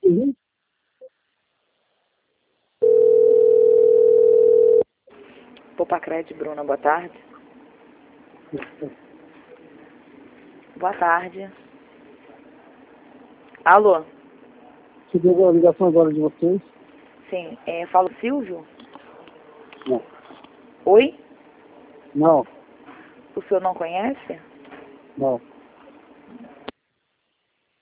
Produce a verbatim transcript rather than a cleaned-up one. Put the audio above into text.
Uhum. Popacred, Bruna, boa tarde. Boa tarde. Alô? Você deu a ligação agora de vocês? Sim, é, falo Silvio? Não. Oi? Não, O senhor não conhece? não.